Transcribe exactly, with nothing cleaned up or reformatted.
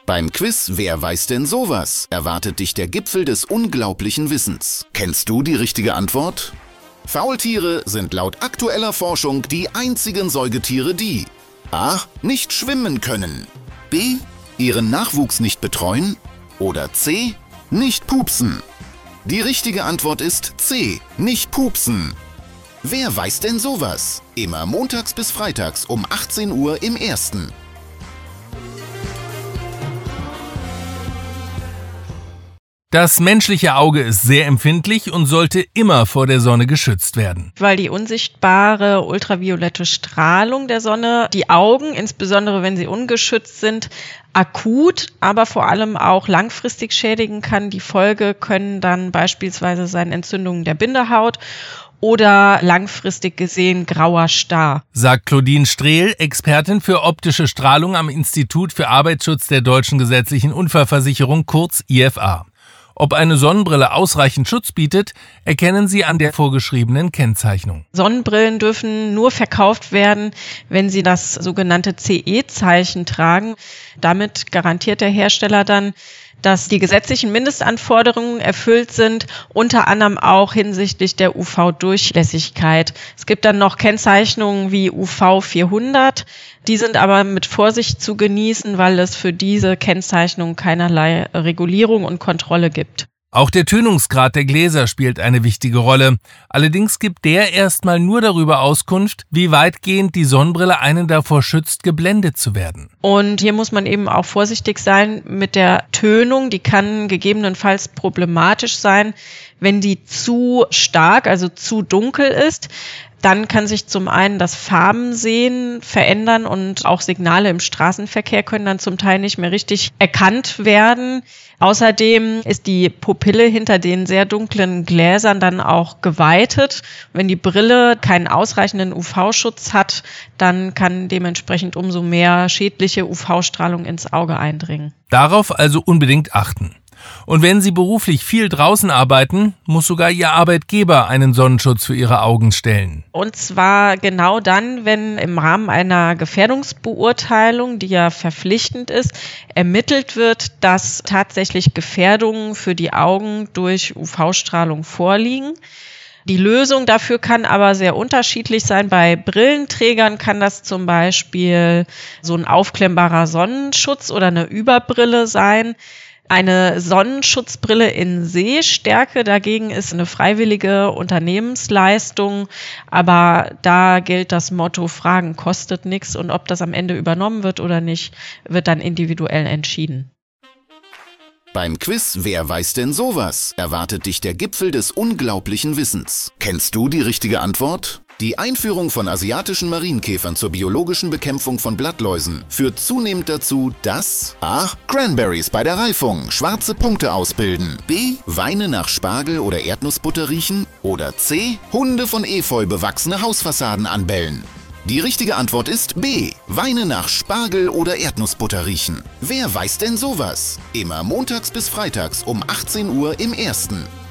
Beim Quiz Wer weiß denn sowas? Erwartet dich der Gipfel des unglaublichen Wissens. Kennst du die richtige Antwort? Faultiere sind laut aktueller Forschung die einzigen Säugetiere, die a. nicht schwimmen können, b. ihren Nachwuchs nicht betreuen oder c. nicht pupsen. Die richtige Antwort ist C. nicht pupsen. Wer weiß denn sowas? Immer montags bis freitags um achtzehn Uhr im Ersten. Das menschliche Auge ist sehr empfindlich und sollte immer vor der Sonne geschützt werden. Weil die unsichtbare ultraviolette Strahlung der Sonne die Augen, insbesondere wenn sie ungeschützt sind, akut, aber vor allem auch langfristig schädigen kann. Die Folge können dann beispielsweise sein Entzündungen der Bindehaut oder langfristig gesehen grauer Star. Sagt Claudine Strehl, Expertin für optische Strahlung am Institut für Arbeitsschutz der Deutschen Gesetzlichen Unfallversicherung, kurz I F A. Ob eine Sonnenbrille ausreichend Schutz bietet, erkennen Sie an der vorgeschriebenen Kennzeichnung. Sonnenbrillen dürfen nur verkauft werden, wenn sie das sogenannte C E-Zeichen tragen. Damit garantiert der Hersteller dann, dass die gesetzlichen Mindestanforderungen erfüllt sind, unter anderem auch hinsichtlich der U V-Durchlässigkeit. Es gibt dann noch Kennzeichnungen wie U V vierhundert. Die sind aber mit Vorsicht zu genießen, weil es für diese Kennzeichnung keinerlei Regulierung und Kontrolle gibt. Auch der Tönungsgrad der Gläser spielt eine wichtige Rolle. Allerdings gibt der erstmal nur darüber Auskunft, wie weitgehend die Sonnenbrille einen davor schützt, geblendet zu werden. Und hier muss man eben auch vorsichtig sein mit der Tönung. Die kann gegebenenfalls problematisch sein, wenn die zu stark, also zu dunkel ist. Dann kann sich zum einen das Farbensehen verändern und auch Signale im Straßenverkehr können dann zum Teil nicht mehr richtig erkannt werden. Außerdem ist die Pupille hinter den sehr dunklen Gläsern dann auch geweitet. Wenn die Brille keinen ausreichenden U V-Schutz hat, dann kann dementsprechend umso mehr schädliche U V-Strahlung ins Auge eindringen. Darauf also unbedingt achten. Und wenn Sie beruflich viel draußen arbeiten, muss sogar Ihr Arbeitgeber einen Sonnenschutz für Ihre Augen stellen. Und zwar genau dann, wenn im Rahmen einer Gefährdungsbeurteilung, die ja verpflichtend ist, ermittelt wird, dass tatsächlich Gefährdungen für die Augen durch U V-Strahlung vorliegen. Die Lösung dafür kann aber sehr unterschiedlich sein. Bei Brillenträgern kann das zum Beispiel so ein aufklemmbarer Sonnenschutz oder eine Überbrille sein. Eine Sonnenschutzbrille in Sehstärke dagegen ist eine freiwillige Unternehmensleistung, aber da gilt das Motto, Fragen kostet nichts und ob das am Ende übernommen wird oder nicht, wird dann individuell entschieden. Beim Quiz Wer weiß denn sowas? Erwartet dich der Gipfel des unglaublichen Wissens. Kennst du die richtige Antwort? Die Einführung von asiatischen Marienkäfern zur biologischen Bekämpfung von Blattläusen führt zunehmend dazu, dass a. Cranberries bei der Reifung schwarze Punkte ausbilden, b. Weine nach Spargel oder Erdnussbutter riechen oder c. Hunde von Efeu bewachsene Hausfassaden anbellen. Die richtige Antwort ist B. Weine nach Spargel oder Erdnussbutter riechen. Wer weiß denn sowas? Immer montags bis freitags um achtzehn Uhr im Ersten.